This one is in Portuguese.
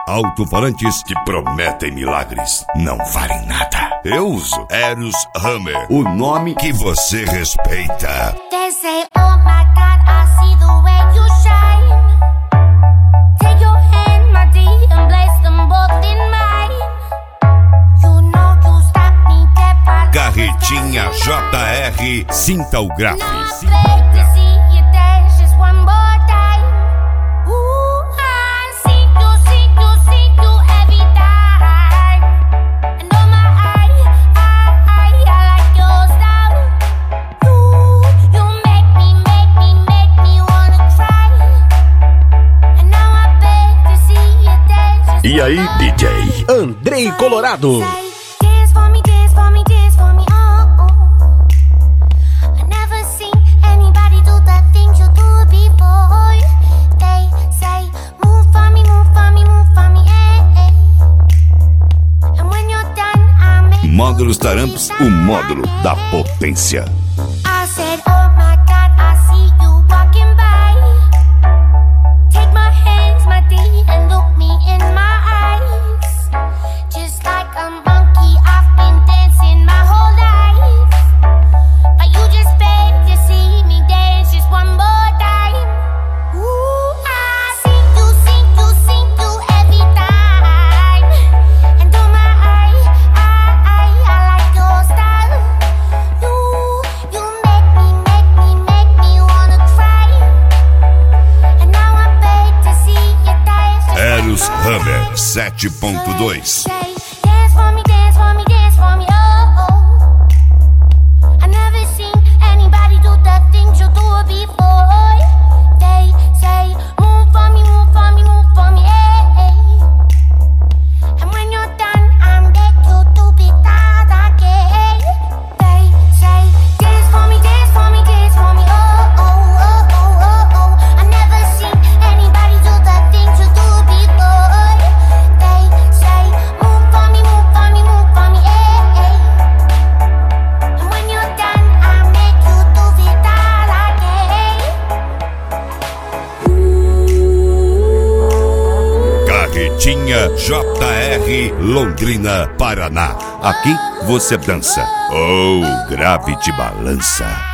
Alto-falantes que prometem milagres não valem nada. Eu uso Eros Hammer, o nome que você respeita. They say, oh my God, I see the way you shine. Take your hand, my dear, and place them both in mine. You know you stop me dead by Carretinha JR, sinta o grave. Now I beg to see you dance just one more time. Ooh, I see you every time. And oh my, I like your style. You make me wanna cry. And now I beg to see you dance just E aí, DJ Andrei Colorado. Dance for me, dance for me, dance for me, oh, oh. I never seen anybody do the things you do before. They say, move for me, move for me, move for me, eh. And when you're done, I make Módulos Taramps, o módulo da potência. I said, oh my God, I see you walking by. Take my hands, my dear, and look me in my eyes. Just like a monkey, I've been dancing my whole life. But you just beg to see me dance just one more time. Ooh, I see you every time. And oh my, I like your style. You make me wanna cry. And now I beg to see you dance. Eros Hammer 7.2. Dance for me, dance for me, dance for me, oh, oh. I never seen anybody do the things you do before. They say, move for me, move for me, move for me, eh. And when you're done, I'm beg you to be that again. They say, dance for me, dance for me, dance for me, oh, oh, oh, oh, oh, oh. I never seen anybody do the things you do before. They say, move for me, move for me, move for me, eh. And when you're done, I make you do it all again. Carretinha JR, Londrina, Paraná. Aqui você dança. Oh, grave te balança.